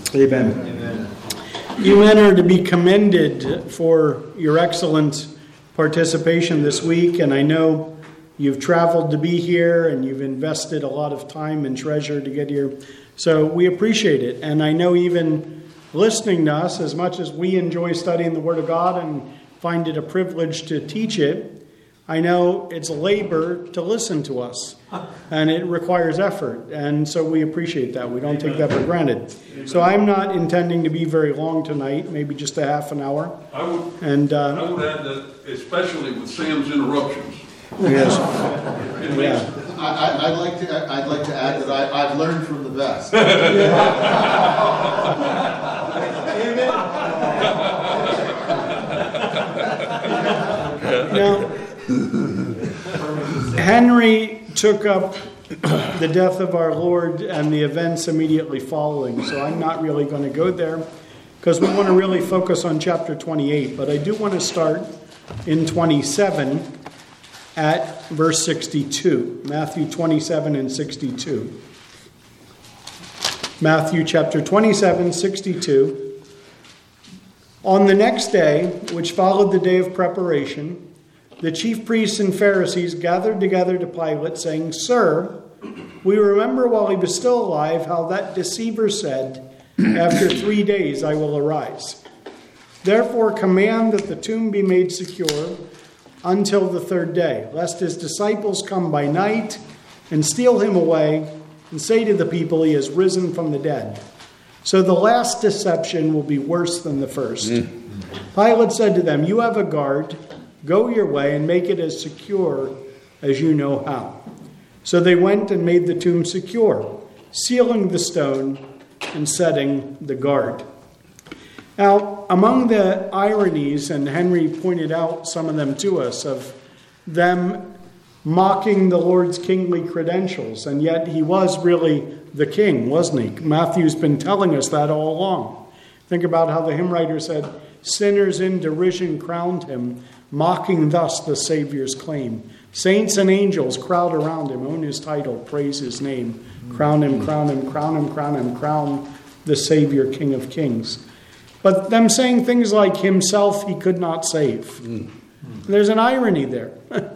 Amen. Amen. You men are to be commended for your excellent participation this week, and I know you've traveled to be here and you've invested a lot of time and treasure to get here. So we appreciate it. And I know even listening to us, as much as we enjoy studying the Word of God and find it a privilege to teach it, I know it's a labor to listen to us, and it requires effort, and so we appreciate that. We don't take that for granted. So I'm not intending to be very long tonight, maybe just a half an hour. I would And add that, especially with Sam's interruptions. yes, yeah. I'd like to add that I've learned from the best. Now, Henry took up the death of our Lord and the events immediately following, so I'm not really going to go there because we want to really focus on chapter 28, but I do want to start in 27 at verse 62, Matthew 27 and 62. Matthew chapter 27, 62. On the next day, which followed the day of preparation, the chief priests and Pharisees gathered together to Pilate, saying, "Sir, we remember while he was still alive how that deceiver said, 'After 3 days I will arise.' Therefore command that the tomb be made secure until the 3rd day, lest his disciples come by night and steal him away and say to the people, 'He has risen from the dead.' So the last deception will be worse than the first." Pilate said to them, "You have a guard. Go your way and make it as secure as you know how." So they went and made the tomb secure, sealing the stone and setting the guard. Now, among the ironies, and Henry pointed out some of them to us, of them mocking the Lord's kingly credentials, and yet he was really the king, wasn't he? Matthew's been telling us that all along. Think about how the hymn writer said, "Sinners in derision crowned him, mocking thus the Savior's claim. Saints and angels crowd around him, own his title, praise his name. Crown him, crown him, crown him, crown him, crown the Savior, King of Kings." But them saying things like himself he could not save. There's an irony there.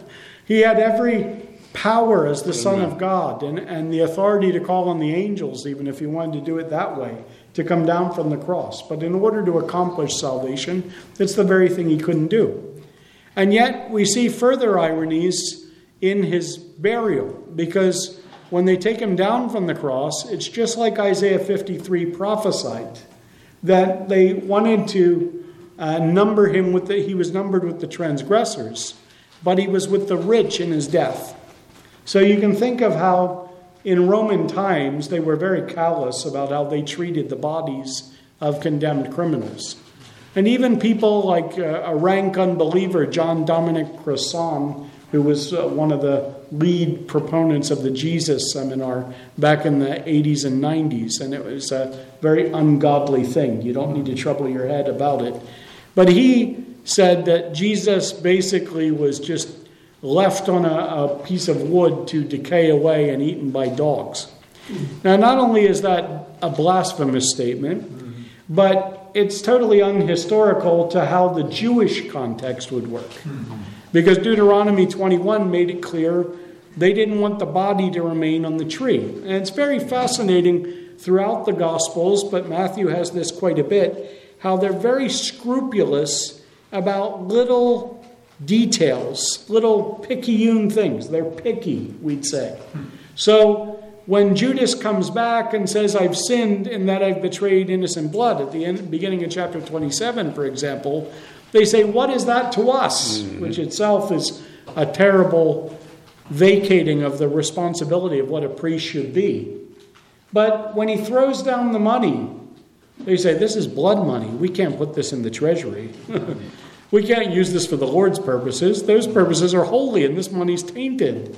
He had every power as the Son of God and the authority to call on the angels, even if he wanted to do it that way, to come down from the cross. But in order to accomplish salvation, it's the very thing he couldn't do. And yet we see further ironies in his burial, because when they take him down from the cross, it's just like Isaiah 53 prophesied, that they wanted to number him with he was numbered with the transgressors, but he was with the rich in his death. So you can think of how in Roman times they were very callous about how they treated the bodies of condemned criminals. And even people like a rank unbeliever, John Dominic Crossan, who was one of the lead proponents of the Jesus seminar back in the 80s and 90s. And it was a very ungodly thing. You don't need to trouble your head about it. But he said that Jesus basically was just left on a piece of wood to decay away and eaten by dogs. Now, not only is that a blasphemous statement, but it's totally unhistorical to how the Jewish context would work. Because Deuteronomy 21 made it clear they didn't want the body to remain on the tree. And it's very fascinating throughout the Gospels, but Matthew has this quite a bit, how they're very scrupulous about little details, little picayune things. They're picky, we'd say. So when Judas comes back and says, "I've sinned in that I've betrayed innocent blood," at the beginning of chapter 27, for example, they say, "What is that to us?" Which itself is a terrible vacating of the responsibility of what a priest should be. But when he throws down the money, they say, "This is blood money. We can't put this in the treasury. We can't use this for the Lord's purposes. Those purposes are holy, and this money's tainted."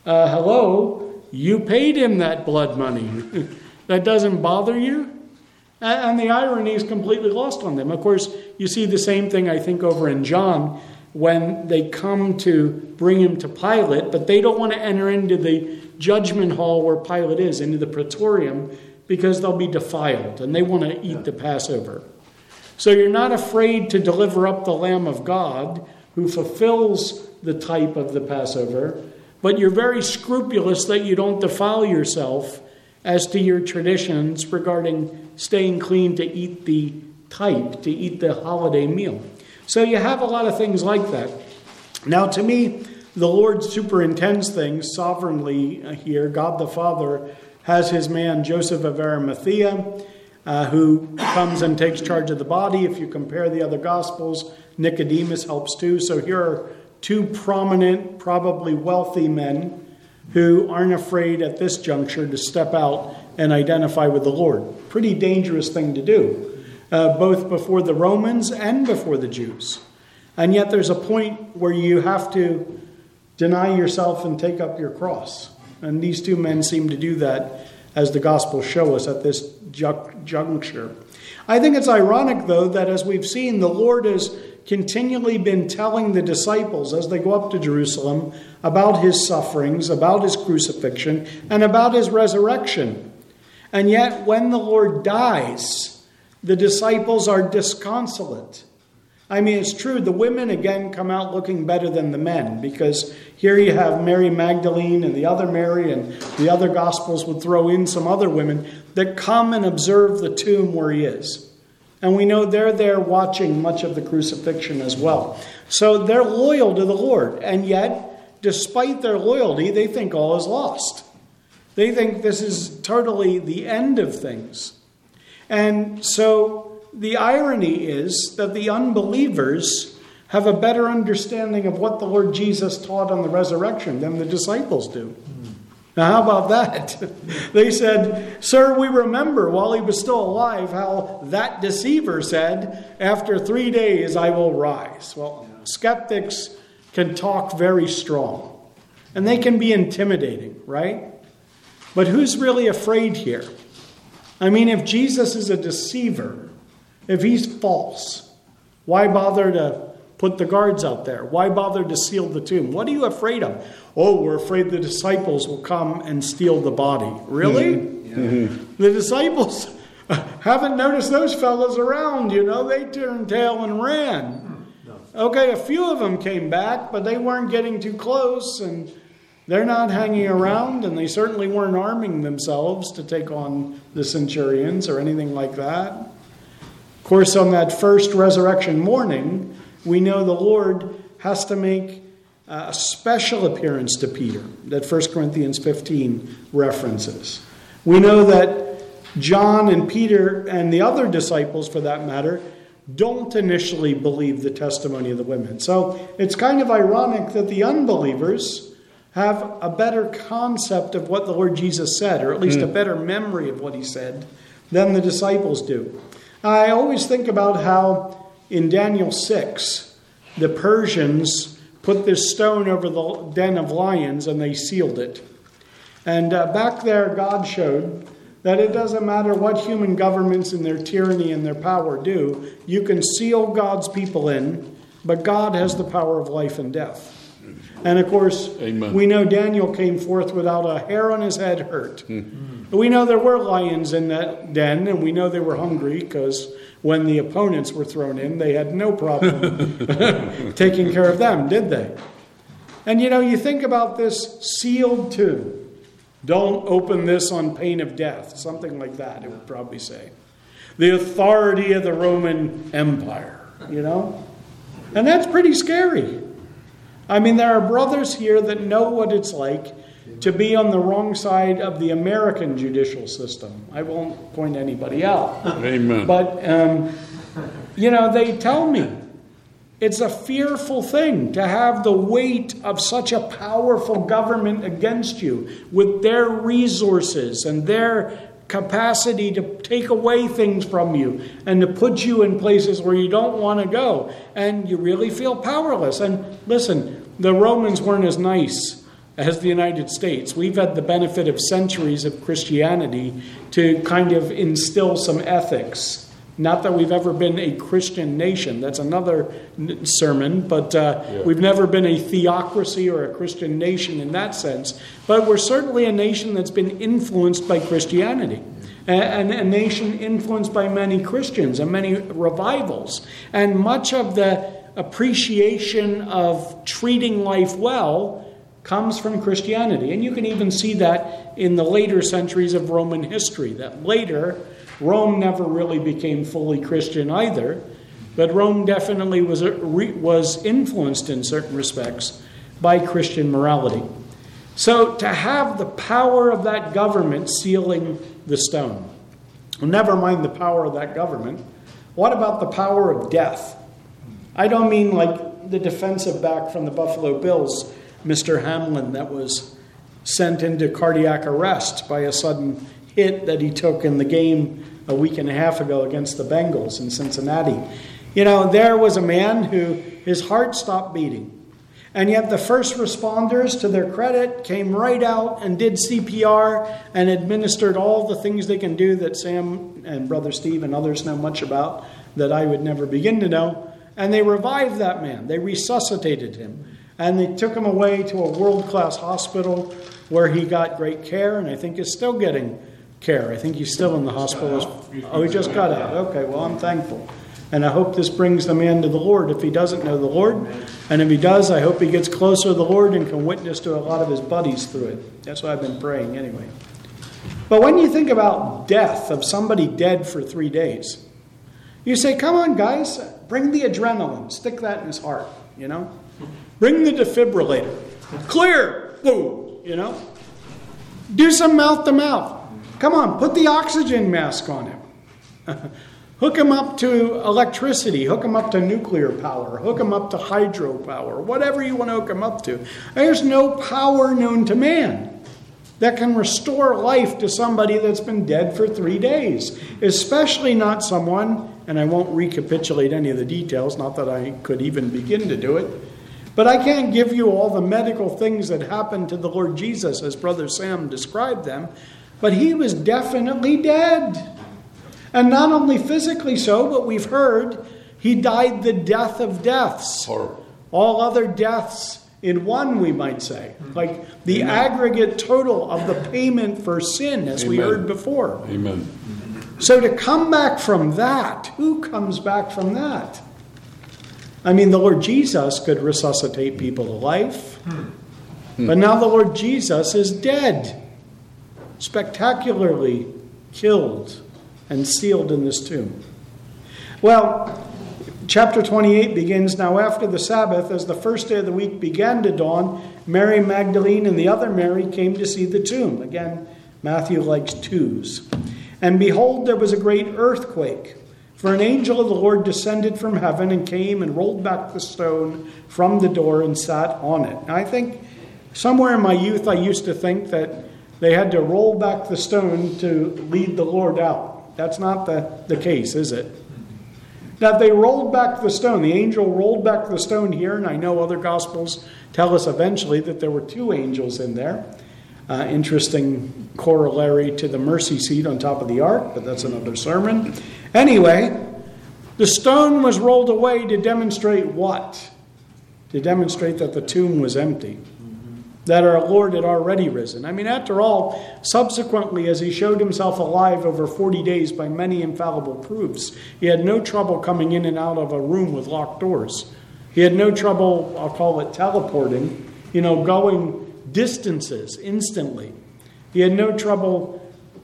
Hello? You paid him that blood money. That doesn't bother you? And the irony is completely lost on them. Of course, you see the same thing, I think, over in John, when they come to bring him to Pilate, but they don't want to enter into the judgment hall where Pilate is, into the praetorium, because they'll be defiled and they want to eat the Passover. So you're not afraid to deliver up the Lamb of God who fulfills the type of the Passover, but you're very scrupulous that you don't defile yourself as to your traditions regarding staying clean to eat the type, to eat the holiday meal. So you have a lot of things like that. Now, to me, the Lord superintends things sovereignly here. God the Father has his man Joseph of Arimathea, who comes and takes charge of the body. If you compare the other Gospels, Nicodemus helps too. So here are two prominent, probably wealthy men who aren't afraid at this juncture to step out and identify with the Lord. Pretty dangerous thing to do, both before the Romans and before the Jews. And yet there's a point where you have to deny yourself and take up your cross. And these two men seem to do that, as the Gospels show us at this juncture. I think it's ironic, though, that as we've seen, the Lord has continually been telling the disciples as they go up to Jerusalem about his sufferings, about his crucifixion, and about his resurrection. And yet, when the Lord dies, the disciples are disconsolate. I mean, it's true, the women again come out looking better than the men, because here you have Mary Magdalene and the other Mary, and the other Gospels would throw in some other women that come and observe the tomb where he is. And we know they're there watching much of the crucifixion as well. So they're loyal to the Lord, and yet, despite their loyalty, they think all is lost. They think this is totally the end of things. And so the irony is that the unbelievers have a better understanding of what the Lord Jesus taught on the resurrection than the disciples do. Now, how about that? They said, "Sir, we remember while he was still alive how that deceiver said, 'After 3 days I will rise.'" Well, skeptics can talk very strong, and they can be intimidating, right? But who's really afraid here? I mean, if Jesus is a deceiver, if he's false, why bother to put the guards out there? Why bother to seal the tomb? What are you afraid of? Oh, we're afraid the disciples will come and steal the body. Really? Mm-hmm. The disciples haven't noticed those fellas around, They turned tail and ran. Okay, a few of them came back, but they weren't getting too close, and they're not hanging around, and they certainly weren't arming themselves to take on the centurions or anything like that. Of course, on that first resurrection morning, we know the Lord has to make a special appearance to Peter that 1 Corinthians 15 references. We know that John and Peter and the other disciples, for that matter, don't initially believe the testimony of the women. So it's kind of ironic that the unbelievers have a better concept of what the Lord Jesus said, or at least a better memory of what he said, than the disciples do. I always think about how in Daniel 6, the Persians put this stone over the den of lions and they sealed it. And back there, God showed that it doesn't matter what human governments and their tyranny and their power do. You can seal God's people in, but God has the power of life and death. And of course, Amen. We know Daniel came forth without a hair on his head hurt. We know there were lions in that den, and we know they were hungry because when the opponents were thrown in, they had no problem taking care of them, did they? And you think about this sealed tomb. Don't open this on pain of death. Something like that, it would probably say. The authority of the Roman Empire, And that's pretty scary. I mean, there are brothers here that know what it's like to be on the wrong side of the American judicial system. I won't point anybody out. Amen. But, they tell me it's a fearful thing to have the weight of such a powerful government against you with their resources and their capacity to take away things from you and to put you in places where you don't want to go. And you really feel powerless. And listen, the Romans weren't as nice as the United States. We've had the benefit of centuries of Christianity to kind of instill some ethics. Not that we've ever been a Christian nation. That's another sermon. But we've never been a theocracy or a Christian nation in that sense. But we're certainly a nation that's been influenced by Christianity. and a nation influenced by many Christians and many revivals. And much of the appreciation of treating life well comes from Christianity. And you can even see that in the later centuries of Roman history, that later Rome never really became fully Christian either, but Rome definitely was influenced in certain respects by Christian morality. So to have the power of that government sealing the stone, well, never mind the power of that government, what about the power of death? I don't mean like the defensive back from the Buffalo Bills, Mr. Hamlin, that was sent into cardiac arrest by a sudden hit that he took in the game a week and a half ago against the Bengals in Cincinnati. You know, there was a man who his heart stopped beating. And yet the first responders, to their credit, came right out and did CPR and administered all the things they can do that Sam and Brother Steve and others know much about that I would never begin to know. And they revived that man. They resuscitated him. And they took him away to a world-class hospital where he got great care, and I think is still getting care. I think he's still in the hospital. Oh, he just got out. Okay, well, I'm thankful. And I hope this brings the man to the Lord if he doesn't know the Lord. And if he does, I hope he gets closer to the Lord and can witness to a lot of his buddies through it. That's what I've been praying anyway. But when you think about death of somebody dead for 3 days, you say, come on, guys, bring the adrenaline. Stick that in his heart, you know. Bring the defibrillator. Clear. Boom, you know. Do some mouth-to-mouth. Come on, put the oxygen mask on him. Hook him up to electricity. Hook him up to nuclear power. Hook him up to hydropower. Whatever you want to hook him up to. There's no power known to man that can restore life to somebody that's been dead for 3 days. Especially not someone, and I won't recapitulate any of the details, not that I could even begin to do it, but I can't give you all the medical things that happened to the Lord Jesus as Brother Sam described them, but he was definitely dead. And not only physically so, but we've heard he died the death of deaths. Horrible. All other deaths in one, we might say. Like the aggregate total of the payment for sin, as we heard before. Amen. So to come back from that, who comes back from that? I mean, the Lord Jesus could resuscitate people to life. But now the Lord Jesus is dead. Spectacularly killed and sealed in this tomb. Well, chapter 28 begins, now after the Sabbath, as the first day of the week began to dawn, Mary Magdalene and the other Mary came to see the tomb. Again, Matthew likes twos. And behold, there was a great earthquake. For an angel of the Lord descended from heaven and came and rolled back the stone from the door and sat on it. Now, I think somewhere in my youth I used to think that they had to roll back the stone to lead the Lord out. That's not the case, is it? That they rolled back the stone. The angel rolled back the stone here, and I know other Gospels tell us eventually that there were 2 angels in there. Interesting corollary to the mercy seat on top of the ark, but that's another sermon. Anyway, the stone was rolled away to demonstrate what? To demonstrate that the tomb was empty. That our Lord had already risen. I mean, after all, subsequently, as he showed himself alive over 40 days by many infallible proofs, he had no trouble coming in and out of a room with locked doors. He had no trouble, I'll call it teleporting, going distances instantly. He had no trouble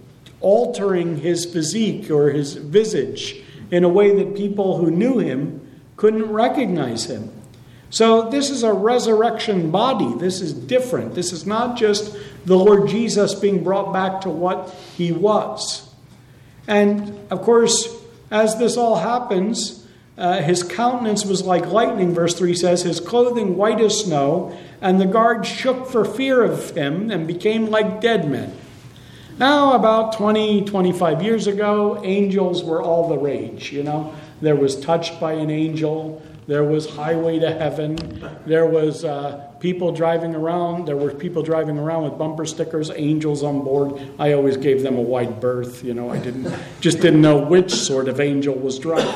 altering his physique or his visage in a way that people who knew him couldn't recognize him. So this is a resurrection body. This is different. This is not just the Lord Jesus being brought back to what he was. And, of course, as this all happens, his countenance was like lightning, verse 3 says, his clothing white as snow, and the guards shook for fear of him and became like dead men. Now, about 25 years ago, angels were all the rage, There was Touched by an Angel. There was Highway to Heaven. There was people driving around. There were people driving around with bumper stickers, angels on board. I always gave them a wide berth. I didn't know which sort of angel was driving.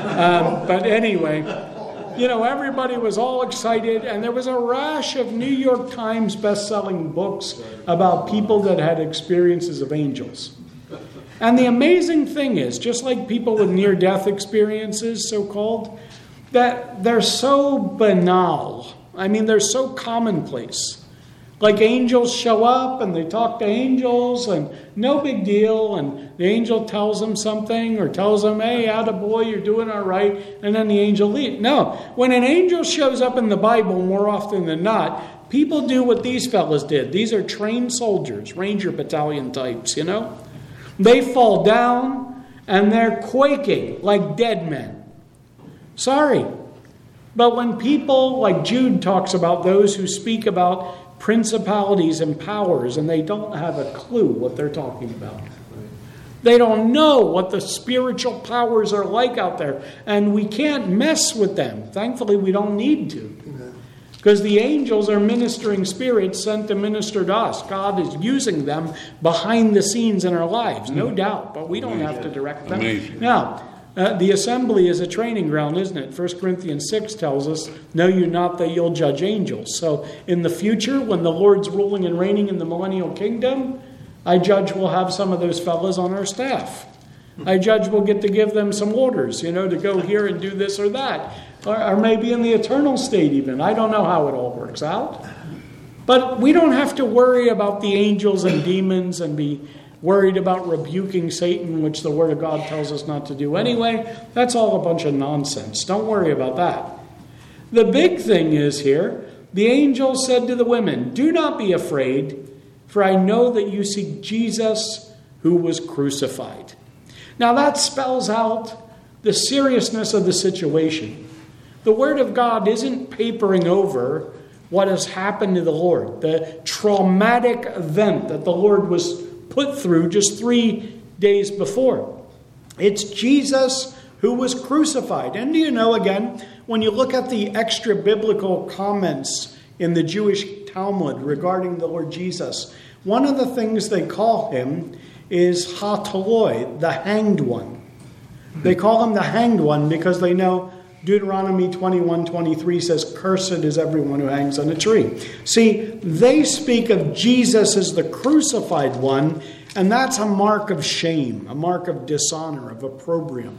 But anyway, everybody was all excited, and there was a rash of New York Times best-selling books about people that had experiences of angels. And the amazing thing is, just like people with near-death experiences, so-called, that they're so banal. I mean, they're so commonplace. Like angels show up and they talk to angels and no big deal. And the angel tells them something or tells them, hey, attaboy, you're doing all right. And then the angel leaves. No, when an angel shows up in the Bible, more often than not, people do what these fellas did. These are trained soldiers, Ranger Battalion types, you know. They fall down and they're quaking like dead men. Sorry. But when people, like Jude talks about those who speak about principalities and powers, and they don't have a clue what they're talking about. They don't know what the spiritual powers are like out there, and we can't mess with them. Thankfully, we don't need to. Because the angels are ministering spirits sent to minister to us. God is using them behind the scenes in our lives, no doubt, but we don't have to direct them. Amazing. Now, the assembly is a training ground, isn't it? 1 Corinthians 6 tells us, know you not that you'll judge angels. So in the future, when the Lord's ruling and reigning in the millennial kingdom, I judge we'll have some of those fellas on our staff. I judge we'll get to give them some orders, to go here and do this or that. Or maybe in the eternal state even. I don't know how it all works out. But we don't have to worry about the angels and demons and be worried about rebuking Satan, which the Word of God tells us not to do anyway. That's all a bunch of nonsense. Don't worry about that. The big thing is here, the angel said to the women, do not be afraid, for I know that you seek Jesus who was crucified. Now that spells out the seriousness of the situation. The Word of God isn't papering over what has happened to the Lord, the traumatic event that the Lord was put through just 3 days before. It's Jesus who was crucified. And do you know, again, when you look at the extra biblical comments in the Jewish Talmud regarding the Lord Jesus, one of the things they call him is ha-taloi, the hanged one. They call him the hanged one because they know Deuteronomy 21:23 says, cursed is everyone who hangs on a tree. See, they speak of Jesus as the crucified one, and that's a mark of shame, a mark of dishonor, of opprobrium.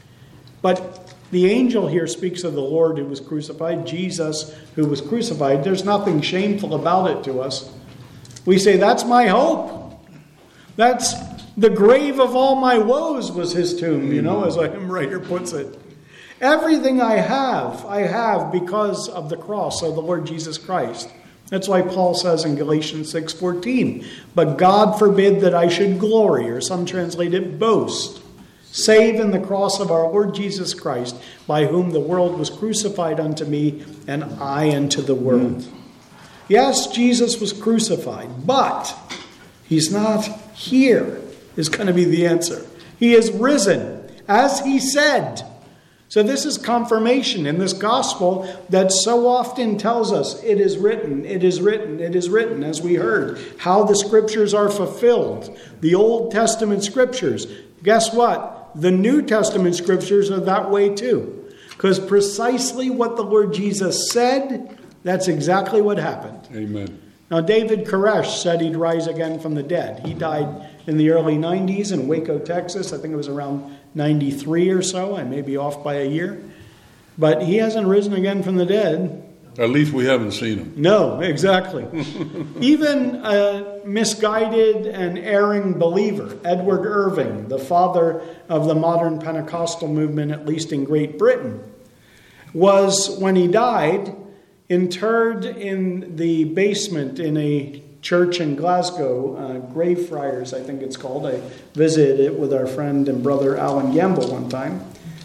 But the angel here speaks of the Lord who was crucified, Jesus who was crucified. There's nothing shameful about it to us. We say, that's my hope. That's the grave of all my woes was his tomb, as a hymn writer puts it. Everything I have because of the cross of the Lord Jesus Christ. That's why Paul says in Galatians 6:14, but God forbid that I should glory, or some translate it boast, save in the cross of our Lord Jesus Christ, by whom the world was crucified unto me, and I unto the world. Yes, Jesus was crucified, but he's not here, is going to be the answer. He is risen, as he said. So this is confirmation in this gospel that so often tells us it is written, it is written, it is written, as we heard, how the scriptures are fulfilled. The Old Testament scriptures. Guess what? The New Testament scriptures are that way too. Because precisely what the Lord Jesus said, that's exactly what happened. Amen. Now, David Koresh said he'd rise again from the dead. He died in the early 90s in Waco, Texas. I think it was around 93 or so. I may be off by a year. But he hasn't risen again from the dead. At least we haven't seen him. No, exactly. Even a misguided and erring believer, Edward Irving, the father of the modern Pentecostal movement, at least in Great Britain, was, when he died, interred in the basement in a church in Glasgow, Greyfriars, I think it's called. I visited it with our friend and brother Alan Gamble one time.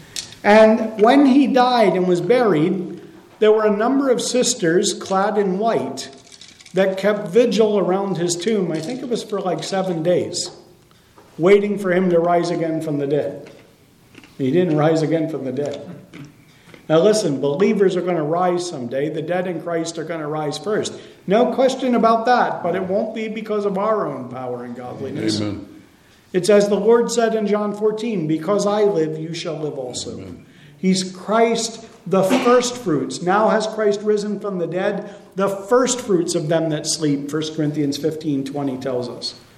And when he died and was buried, there were a number of sisters clad in white that kept vigil around his tomb. I think it was for like 7 days, waiting for him to rise again from the dead. He didn't rise again from the dead. Now listen, believers are going to rise someday. The dead in Christ are going to rise first. No question about that, but it won't be because of our own power and godliness. Amen. It's as the Lord said in John 14, because I live, you shall live also. Amen. He's Christ, the first fruits. Now has Christ risen from the dead, the first fruits of them that sleep, 1 Corinthians 15:20 tells us.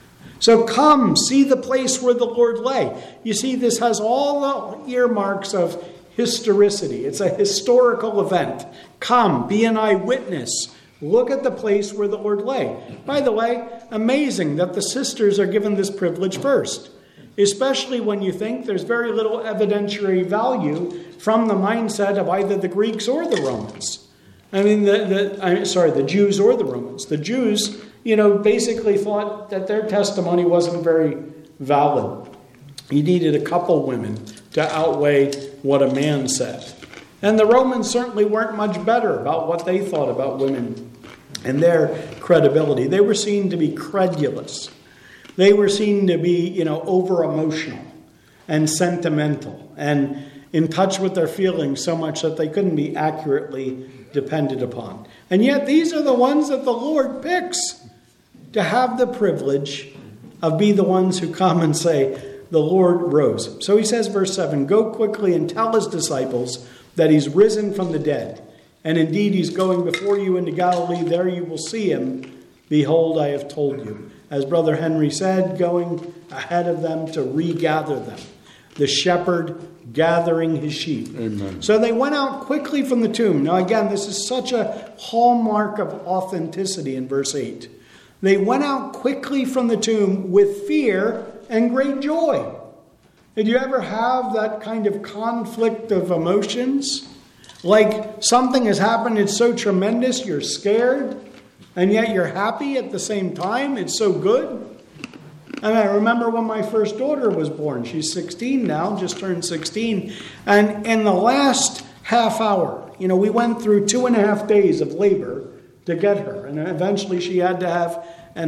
So come, see the place where the Lord lay. You see, this has all the earmarks of historicity. It's a historical event. Come, be an eyewitness. Look at the place where the Lord lay. By the way, amazing that the sisters are given this privilege first, especially when you think there's very little evidentiary value from the mindset of either the Greeks or the Romans. I mean, the Jews or the Romans. The Jews, basically thought that their testimony wasn't very valid. You needed a couple women to outweigh what a man said. And the Romans certainly weren't much better about what they thought about women and their credibility. They were seen to be credulous. They were seen to be, over-emotional and sentimental and in touch with their feelings so much that they couldn't be accurately depended upon. And yet these are the ones that the Lord picks to have the privilege of be the ones who come and say, the Lord rose. So he says, verse 7, go quickly and tell his disciples that he's risen from the dead. And indeed, he's going before you into Galilee. There you will see him. Behold, I have told you. As Brother Henry said, going ahead of them to regather them. The shepherd gathering his sheep. Amen. So they went out quickly from the tomb. Now again, this is such a hallmark of authenticity in verse 8. They went out quickly from the tomb with fear and great joy. Did you ever have that kind of conflict of emotions? Like something has happened, it's so tremendous, you're scared, and yet you're happy at the same time. It's so good. And I remember when my first daughter was born. She's 16 now, just turned 16. And in the last half hour, we went through 2.5 days of labor to get her. And eventually she had to have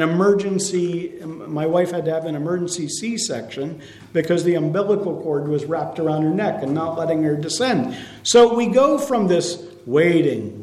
my wife had to have an emergency C-section because the umbilical cord was wrapped around her neck and not letting her descend. So we go from this waiting,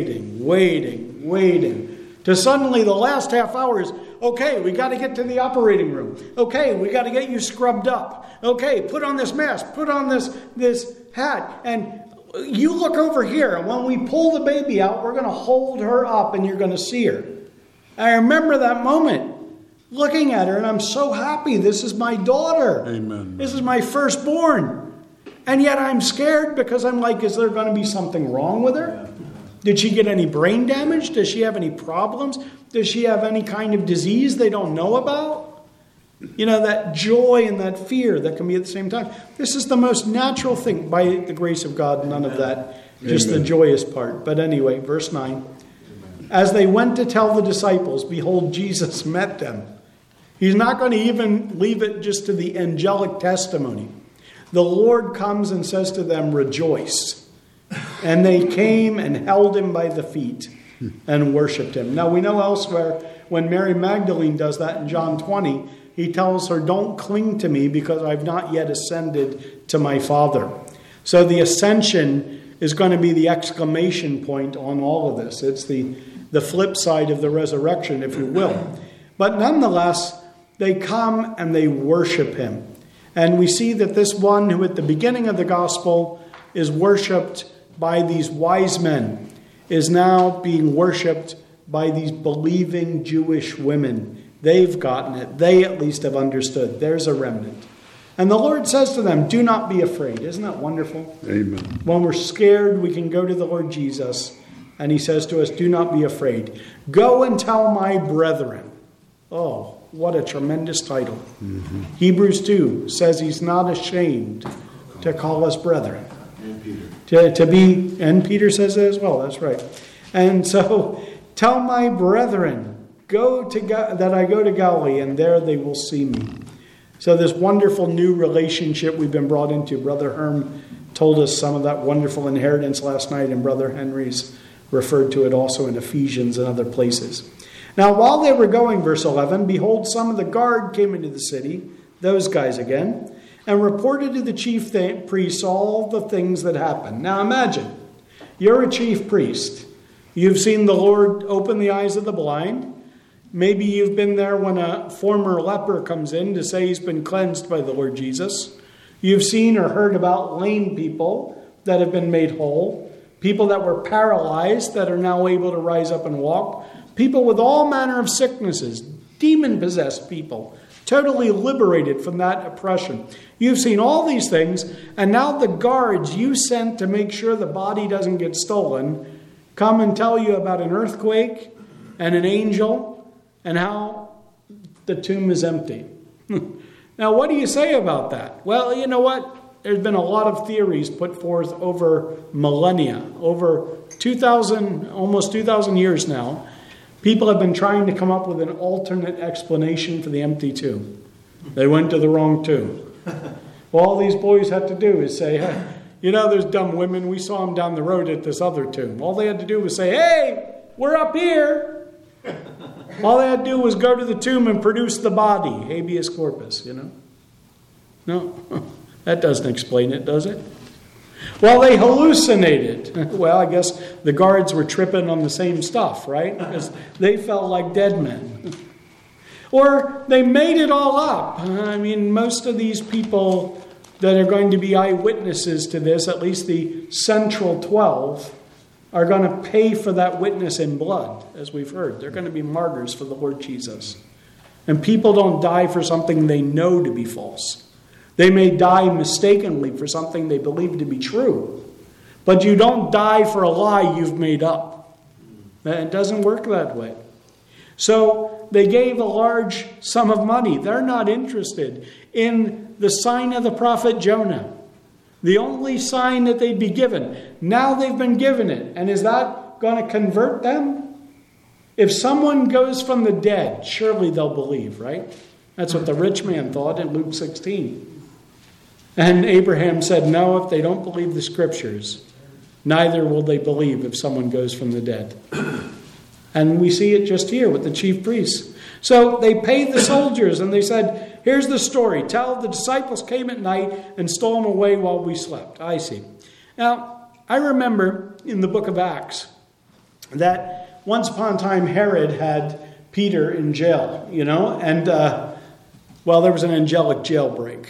to suddenly the last half hour is, okay, we got to get to the operating room. Okay, we got to get you scrubbed up. Okay, put on this mask, put on this hat, and you look over here, and when we pull the baby out, we're going to hold her up and you're going to see her. I remember that moment, looking at her, and I'm so happy. This is my daughter. Amen. This is my firstborn. And yet I'm scared because I'm like, is there going to be something wrong with her? Did she get any brain damage? Does she have any problems? Does she have any kind of disease they don't know about? That joy and that fear that can be at the same time. This is the most natural thing. By the grace of God, none of that, just the joyous part. But anyway, verse 9. As they went to tell the disciples, behold, Jesus met them. He's not going to even leave it just to the angelic testimony. The Lord comes and says to them, rejoice. And they came and held him by the feet and worshipped him. Now we know elsewhere when Mary Magdalene does that in John 20, he tells her, don't cling to me because I've not yet ascended to my Father. So the ascension is going to be the exclamation point on all of this. It's the flip side of the resurrection, if you will. But nonetheless, they come and they worship him. And we see that this one who at the beginning of the gospel is worshipped by these wise men is now being worshipped by these believing Jewish women. They've gotten it. They at least have understood. There's a remnant. And the Lord says to them, do not be afraid. Isn't that wonderful? Amen. When we're scared, we can go to the Lord Jesus. And he says to us, do not be afraid. Go and tell my brethren. Oh, what a tremendous title. Mm-hmm. Hebrews 2 says he's not ashamed to call us brethren. And Peter. And Peter says that as well. That's right. And so, tell my brethren, that I go to Galilee, and there they will see me. So this wonderful new relationship we've been brought into. Brother Herm told us some of that wonderful inheritance last night, and Brother Henry's referred to it also in Ephesians and other places. Now, while they were going, verse 11, behold, some of the guard came into the city, those guys again, and reported to the chief priests all the things that happened. Now, imagine, you're a chief priest. You've seen the Lord open the eyes of the blind. Maybe you've been there when a former leper comes in to say he's been cleansed by the Lord Jesus. You've seen or heard about lame people that have been made whole. People that were paralyzed that are now able to rise up and walk. People with all manner of sicknesses, demon-possessed people totally liberated from that oppression. You've seen all these things, and now the guards you sent to make sure the body doesn't get stolen come and tell you about an earthquake and an angel and how the tomb is empty. Now, what do you say about that? Well, you know what? There's been a lot of theories put forth over millennia, over 2,000, almost 2,000 years now. People have been trying to come up with an alternate explanation for the empty tomb. They went to the wrong tomb. Well, all these boys had to do is say, hey, you know, there's dumb women. We saw them down the road at this other tomb. All they had to do was say, hey, we're up here. All they had to do was go to the tomb and produce the body. Habeas corpus, you know. No, that doesn't explain it, does it? Well, they hallucinated. Well, I guess the guards were tripping on the same stuff, right? Because they felt like dead men. Or they made it all up. I mean, most of these people that are going to be eyewitnesses to this, at least the central 12, are going to pay for that witness in blood, as we've heard. They're going to be martyrs for the Lord Jesus. And people don't die for something they know to be false. They may die mistakenly for something they believe to be true. But you don't die for a lie you've made up. It doesn't work that way. So they gave a large sum of money. They're not interested in the sign of the prophet Jonah. The only sign that they'd be given. Now they've been given it. And is that going to convert them? If someone goes from the dead, surely they'll believe, right? That's what the rich man thought in Luke 16. And Abraham said, no, if they don't believe the scriptures, neither will they believe if someone goes from the dead. And we see it just here with the chief priests. So they paid the soldiers and they said, here's the story. Tell the disciples came at night and stole them away while we slept. I see. Now, I remember in the book of Acts that once upon a time Herod had Peter in jail, you know, and, there was an angelic jailbreak.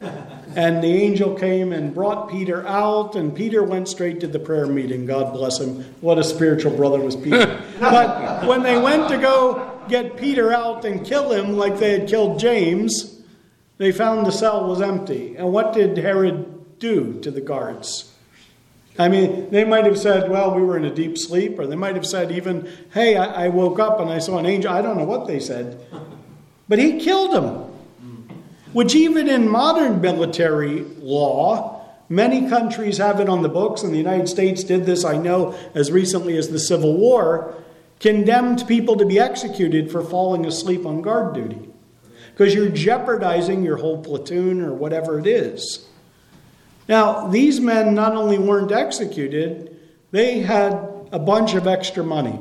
And the angel came and brought Peter out, and Peter went straight to the prayer meeting. God bless him. What a spiritual brother was Peter. But when they went to go get Peter out and kill him like they had killed James, they found the cell was empty. And what did Herod do to the guards? I mean, they might have said, well, we were in a deep sleep, or they might have said even, hey, I woke up and I saw an angel. I don't know what they said. But he killed him. Which even in modern military law, many countries have it on the books, and the United States did this, I know, as recently as the Civil War, condemned people to be executed for falling asleep on guard duty. Because you're jeopardizing your whole platoon or whatever it is. Now, these men not only weren't executed, they had a bunch of extra money.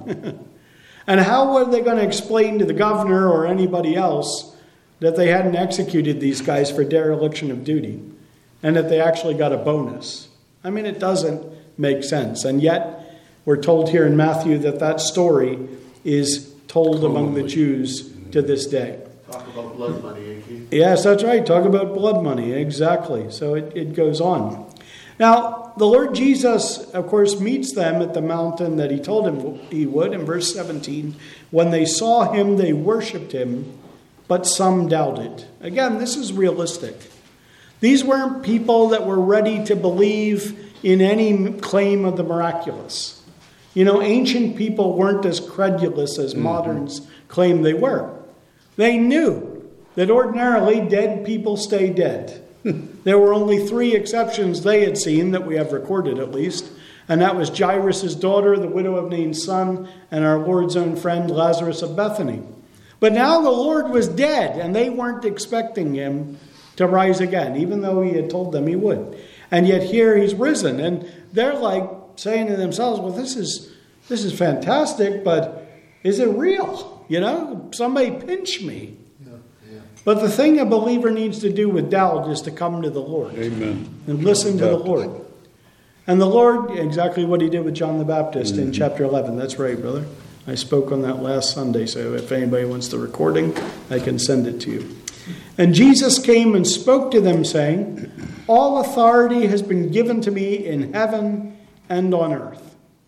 And how were they going to explain to the governor or anybody else that they hadn't executed these guys for dereliction of duty and that they actually got a bonus? I mean, it doesn't make sense. And yet, we're told here in Matthew that that story is told among the Jews to this day. Talk about blood money, eh, Keith? Yes, that's right. Talk about blood money. Exactly. So it goes on. Now, the Lord Jesus, of course, meets them at the mountain that he told him he would. In verse 17, when they saw him, they worshipped him, but some doubted. Again, this is realistic. These weren't people that were ready to believe in any claim of the miraculous. You know, ancient people weren't as credulous as moderns claim they were. They knew that ordinarily dead people stay dead. There were only 3 exceptions they had seen that we have recorded at least. And that was Jairus' daughter, the widow of Nain's son, and our Lord's own friend Lazarus of Bethany. But now the Lord was dead, and they weren't expecting him to rise again, even though he had told them he would. And yet here he's risen, and they're like saying to themselves, well, this is fantastic, but is it real? You know, somebody pinch me. Yeah. But the thing a believer needs to do with doubt is to come to the Lord. Amen. And listen to the Lord. And the Lord, exactly what he did with John the Baptist in chapter 11. That's right, brother. I spoke on that last Sunday, so if anybody wants the recording, I can send it to you. And Jesus came and spoke to them, saying, all authority has been given to me in heaven and on earth.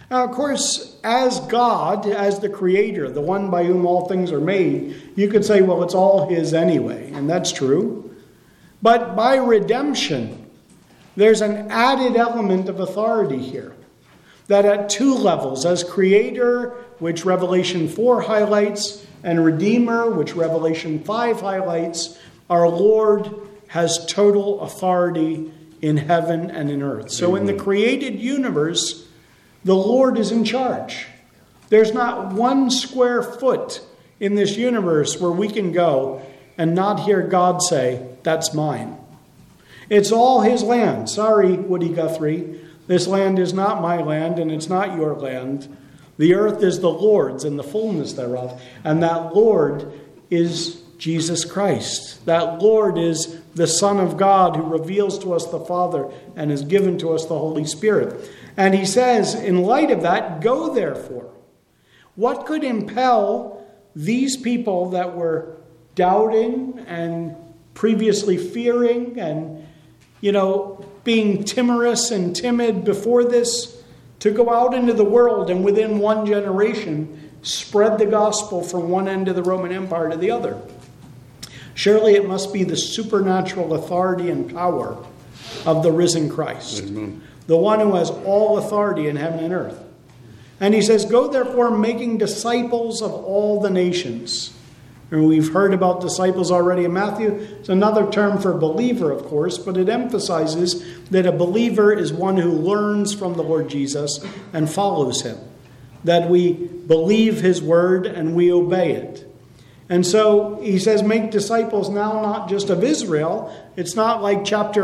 Now, of course, as God, as the Creator, the one by whom all things are made, you could say, well, it's all His anyway, and that's true. But by redemption, there's an added element of authority here. That at two levels, as Creator, which Revelation 4 highlights, and Redeemer, which Revelation 5 highlights, our Lord has total authority in heaven and in earth. So in the created universe, the Lord is in charge. There's not 1 square foot in this universe where we can go and not hear God say, that's mine. It's all His land. Sorry, Woody Guthrie, this land is not my land and it's not your land. The earth is the Lord's and the fullness thereof. And that Lord is Jesus Christ. That Lord is the Son of God who reveals to us the Father and has given to us the Holy Spirit. And he says, in light of that, go therefore. What could impel these people that were doubting and previously fearing and, being timorous and timid before this to go out into the world and within one generation spread the gospel from one end of the Roman Empire to the other? Surely it must be the supernatural authority and power of the risen Christ. Amen. The one who has all authority in heaven and earth. And he says, go therefore making disciples of all the nations. And we've heard about disciples already in Matthew. It's another term for believer, of course, but it emphasizes that a believer is one who learns from the Lord Jesus and follows him. That we believe his word and we obey it. And so he says, make disciples now not just of Israel. It's not like chapter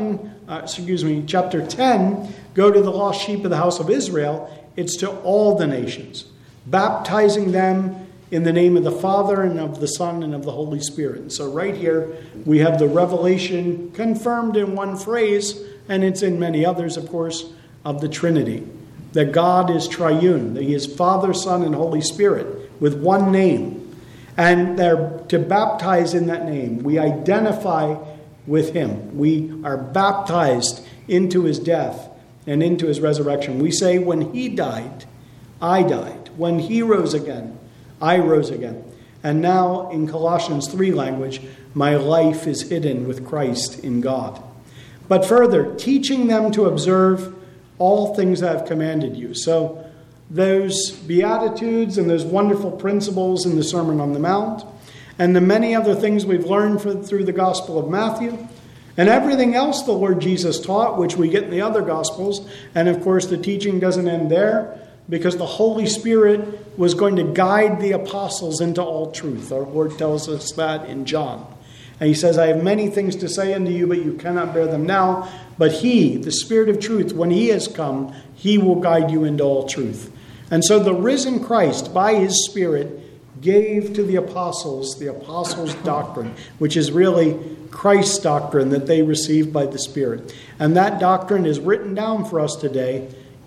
10, go to the lost sheep of the house of Israel. It's to all the nations, baptizing them in the name of the Father and of the Son and of the Holy Spirit. And so right here we have the revelation confirmed in one phrase, and it's in many others, of course, of the Trinity. That God is triune, that He is Father, Son, and Holy Spirit with one name. And they're to baptize in that name. We identify with Him. We are baptized into His death and into His resurrection. We say, when He died, I died. When He rose again, I rose again. And now, in Colossians 3 language, my life is hidden with Christ in God. But further, teaching them to observe all things I have commanded you. So, those Beatitudes and those wonderful principles in the Sermon on the Mount, and the many other things we've learned through the Gospel of Matthew, and everything else the Lord Jesus taught, which we get in the other Gospels. And of course, the teaching doesn't end there, because the Holy Spirit was going to guide the apostles into all truth. Our Lord tells us that in John. And He says, I have many things to say unto you, but you cannot bear them now. But He, the Spirit of truth, when He has come, He will guide you into all truth. And so the risen Christ, by His Spirit, gave to the apostles doctrine, which is really Christ's doctrine that they received by the Spirit. And that doctrine is written down for us today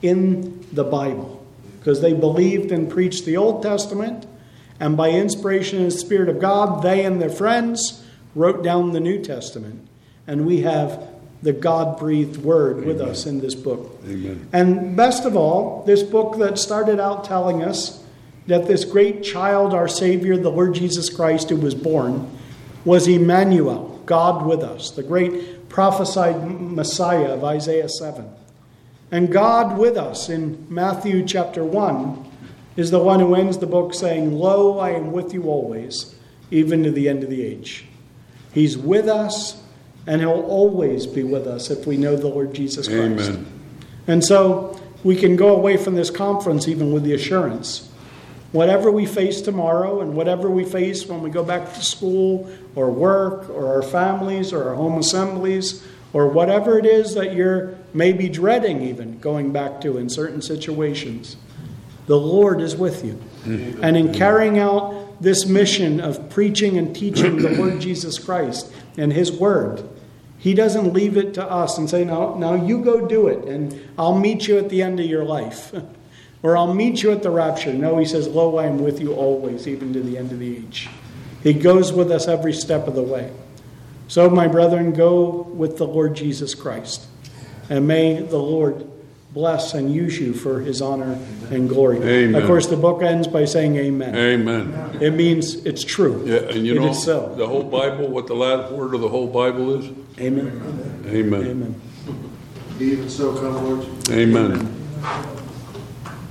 in the Bible, because they believed and preached the Old Testament, and by inspiration of the Spirit of God, they and their friends wrote down the New Testament. And we have the God-breathed word with us in this book. Amen. And best of all, this book that started out telling us that this great child, our Savior, the Lord Jesus Christ, who was born, was Emmanuel, God with us, the great prophesied Messiah of Isaiah 7. And God with us in Matthew chapter 1 is the one who ends the book saying, Lo, I am with you always, even to the end of the age. He's with us, and He'll always be with us if we know the Lord Jesus Christ. Amen. And so we can go away from this conference even with the assurance. Whatever we face tomorrow and whatever we face when we go back to school or work or our families or our home assemblies or whatever it is that you're maybe dreading even going back to in certain situations, the Lord is with you. And in carrying out this mission of preaching and teaching the Lord Jesus Christ and His Word, He doesn't leave it to us and say, now you go do it, and I'll meet you at the end of your life. Or I'll meet you at the rapture. No, He says, Lo, I am with you always, even to the end of the age. He goes with us every step of the way. So, my brethren, go with the Lord Jesus Christ. And may the Lord bless and use you for his honor and glory. Amen. Of course, the book ends by saying amen. Amen. It means it's true. Yeah, and you It know, is so. the whole Bible, what the last word of the whole Bible is? Amen. Amen. Amen. Even so, come Lord. Amen.